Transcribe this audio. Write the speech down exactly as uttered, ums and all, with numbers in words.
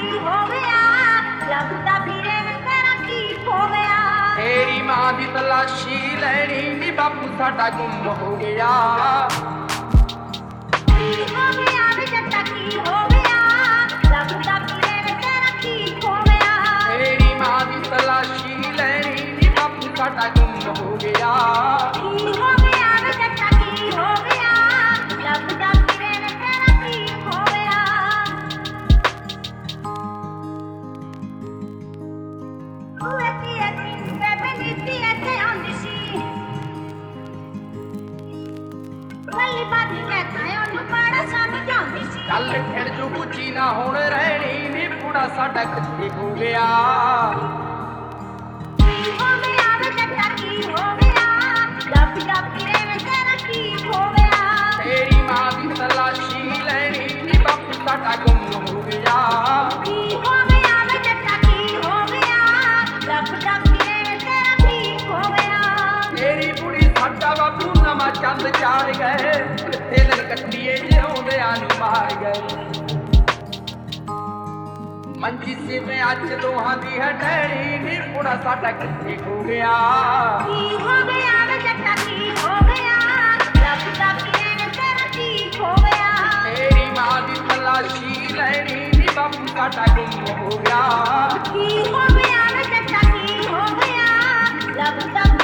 ਕੀ ਹੋ ਗਿਆ ਲੱਗਦਾ ਵੀਰੇ ਵੇ ਤੇਰਾ ਕੀ ਹੋ ਗਿਆ ਤੇਰੀ ਮਾਂ ਦੀ ਤਲਾਸ਼ੀ ਲੈਣੀ ਨੀ ਬਾਪੂ ਸਾਡਾ ਗੁੰਮ ਹੋ ਗਿਆ ਕੀ ਹੋ ਗਿਆ ਵੇ ਜੱਟਾ ਕੀ ਹੋ ਗਿਆ ਲੱਗਦਾ ਵੀਰੇ ਵੇ ਤੇਰਾ ਕੀ ਹੋ ਗਿਆ ਤੇਰੀ ਮਾਂ ਦੀ ਤਲਾਸ਼ੀ ਲੈਣੀ ਨੀ ਬਾਪੂ ਸਾਡਾ ਗੁੰਮ ਹੋ ਗਿਆ ਕੀ ਹੋ ਗਿਆ ਵੇ ਜੱਟਾ ਕੀ ਹੋ ਗਿਆ ਲੱਗਦਾ ਵੀਰੇ ਵੇ ਤੇਰਾ ਕੀ ਹੋ ਗਿਆ ਤੂੰ ਐਤੀ ਐਤੀ ਬੇਬੇ ਨੀਤੀ ਐਤੇ ਆਉਂਦੀ ਸੀ ਵੱਲੀ ਬਾਦੀ ਕਹਤਾ ਉਹਨੂੰ ਬੜਾ ਸਮਝਾਉਂਦੀ ਸੀ ਚੱਲ ਖਿੜ ਜੋ ਬੁੱਝੀ ਨਾ ਹੁਣ ਰਹਿਣੀ ਨੀ ਬੁੜਾ ਸਾਡਾ ਕਿੱਥੇ ਹੋ ਗਿਆ ਕੀ ਹੋ ਗਿਆ ਵੇ ਜੱਟਾ ਕੀ ਹੋ ਗਿਆ ਲੱਗਦਾ ਵੀਰੇ ਵੇ ਤੇਰਾ ਕੀ ਹੋ ਗਿਆ ਤੇਰੀ ਮਾਂ ਦੀ ਤਲਾਸ਼ੀ ਲੈਣੀ ਨੀ ਬਾਪੂ ਸਾਡਾ ਗੁੰਮ ਹੋ ਗਿਆ ਕੀ ਹੋ ਗਿਆ ਵੇ ਜੱਟਾ ਕੀ ਹੋ ਗਿਆ ਲੱਗਦਾ ਵੀਰੇ ਵੇ ਤੇਰਾ ਕੀ ਹੋ ਗਿਆ ਤੇਰੀ ਬੁੜੀ ਸਾਡਾ ਬਾਪੂ ਨਵਾਂ ਚੰਦ ਚਾੜ ਗਏ ਕਿੱਥੇ ਦਿਨ ਕੱਟੀਏ ਜਿਉਂਦਿਆਂ ਨੂੰ ਮਾਰ ਗਏ ਮੰਜੀ ਸੀ ਮੈਂ ਅੱਜ ਦੋਹਾਂ ਦੀ ਹਟੜੀ ਨੀ ਬੁੜਾ ਸਾਡਾ ਕਿੱਥੇ ਹੋ ਗਿਆ ਕੀ ਹੋ ਗਿਆ ਵੇ ਜੱਟਾ ਕੀ ਹੋ ਗਿਆ ਲੱਗਦਾ ਵੀਰੇ ਵੇ ਤੇਰਾ ਕੀ ਹੋ ਗਿਆ ਤੇਰੀ ਮਾਂ ਦੀ ਤਲਾਸ਼ੀ ਲੈਣੀ ਨੀ ਬਾਪੂ ਸਾਡਾ ਗੁੰਮ ਹੋ ਗਿਆ ਕੀ ਹੋ ਗਿਆ ਵੇ ਜੱਟਾ ਕੀ ਹੋ ਗਿਆ ਲੱਗਦਾ